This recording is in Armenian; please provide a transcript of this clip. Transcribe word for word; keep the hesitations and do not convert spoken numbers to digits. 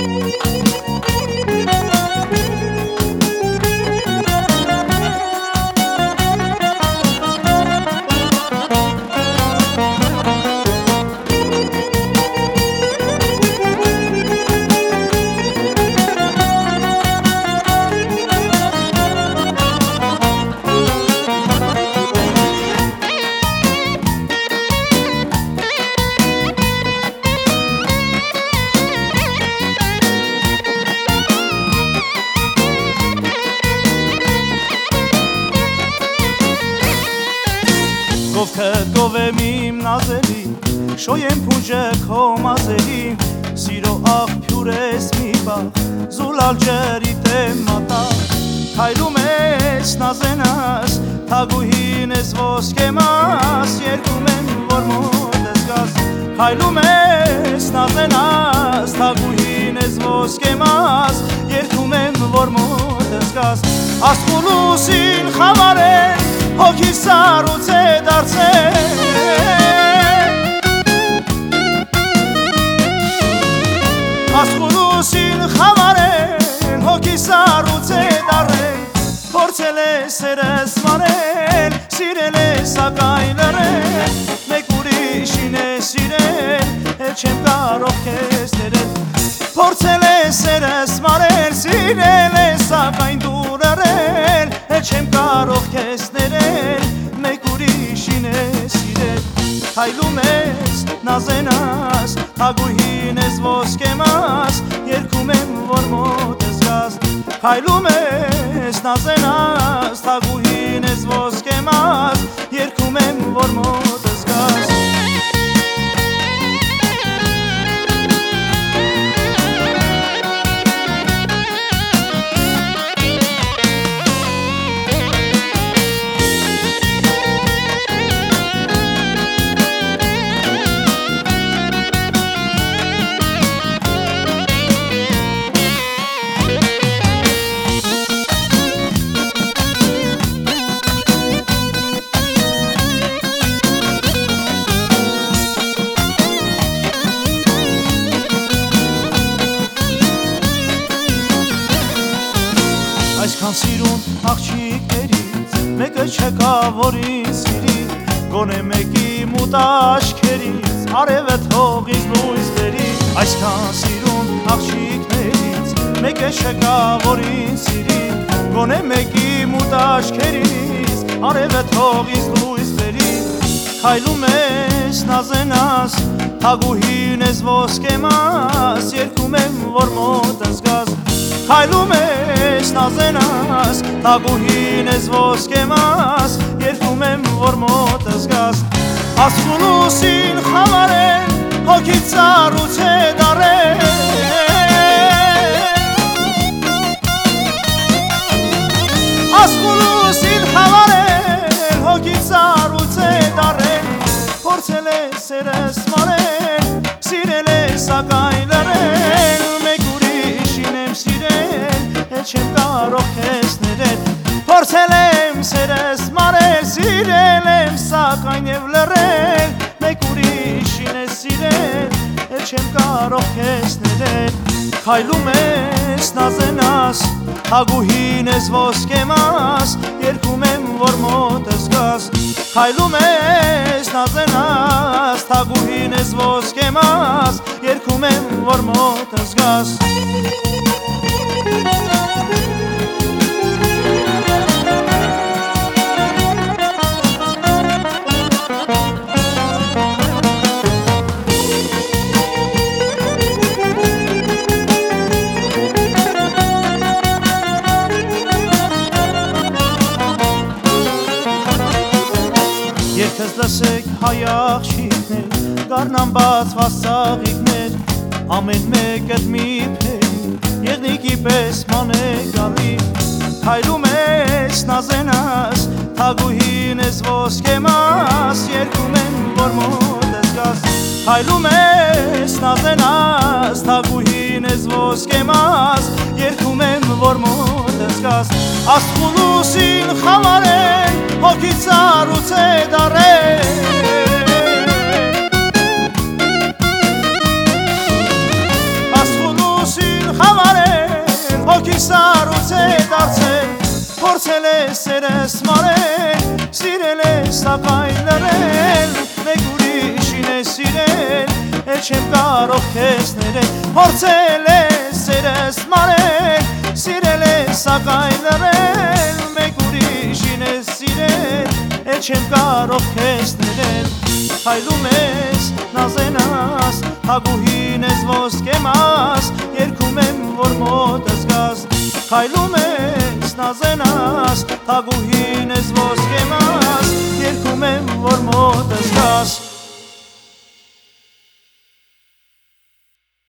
Գովքը գովեմ իմ նազելի, շոյեմ փունջը քո մազերին, սիրո աղբյուր ես մի բաղ, զուլալ ջրիտ եմ մատաղ, քայլում ես նազենաս, թագուհին ես ոսկե մաս, երկում եմ որ մոտ ես գաս, քայլում ես նազենաս, թագուհին ես ոսկե մաս, երկում եմ որ մոտ ես գաս, ասխուլուսին խավարեն, հոգի սառուց է դարձել Ասխուլուսին խավարեն, հոգի սառուց է դարձել Փորձել է սերս մարել, սիրել է սակայն լռել Մեկ ուրիշին է սիրել, էլ չեմ կարող քեզ ներել Փորձել է սերս մարել, սիրել է սակայն դու լռել Էլ չեմ կարող քեզ ներել, մեկ ուրիշին է սիրել Քայլում ես, նազենաս, թագուհին ես ոսկե մաս Երգում եմ, որ մոտ ես գաս Քայլում ես, նազենաս, թագուհին ես ոսկե մաս Երգում եմ, որ մոտ ես գաս Այսքան սիրուն աղջիկներից մեկը չկա որ ինձ սիրի Գոնե մեկի մութ աչքերից արևը թող ինձ լույս բերի Այսքան սիրուն աղջիկներից մեկը չկա որ ինձ սիրի Գոնե մեկի մութ աչքերից արևը թող ինձ լույս բերի Քայլում ես նազենաս թագուհին ես ոսկե մաս Երգում եմ որ մոտ ես գաս Քայլում ես նազենաս, թագուհին ես ոսկե մաս Երգում եմ, որ մոտ ես գաս Ասխուլուսին խավարեն, հոգի սառուց է դառել Ասխուլուսին խավարեն, հոգի սառուց է դառել Փորձել է սերս մարել, սիրել է սակայն լռել Մեկ ուրիշին եմ սիրել, էլ չեմ կարող քեզ ներել Փորձել եմ սերս մարել, սիրել եմ սակայն և լռել Մեկ ուրիշին է սիրել, էլ չեմ կարող քեզ ներել Քայլում ես նազենաս, թագուհին ես ոսկե մաս Երգում եմ որ մոտ ես գաս Քայլում ես նազենաս, թագուհին ես ոսկե մաս Երգում եմ որ մոտ ես գաս Երգս լսեք հայ աղջիկներ, գարնան բացված ծաղիկներ Ամեն մեկըդ մի փերի, եղնիկի պես ման է գալի Քայլում ես նազենաս, թագուհին ես ոսկե մաս Երգում եմ որ մոտ ես գաս Քայլում ես նազենաս, թագուհին ես ոսկե մաս Երգում եմ որ մոտ ես գաս Ասխուլուսին խավարեն, հոգի սառուց է դառել Ասխուլուսին ես սերես մարել, սիրել ես սակայն լրել, մեկ ուրիշին ես սիրել, էլ չեմ կարող քեզ ներել, փորձել ես սերես մարել, սիրել ես սակայն լրել, մեկ ուրիշին ես սիրել, էլ չեմ կարող քեզ ներել, քայլում ես նազենաս, հագուհին ես ոսկե մաս, երգում եմ որ մոտս գաս, քայլում ես նազենաս, հագուհին ես ոսկե մաս, երգում եմ որ մոտս գաս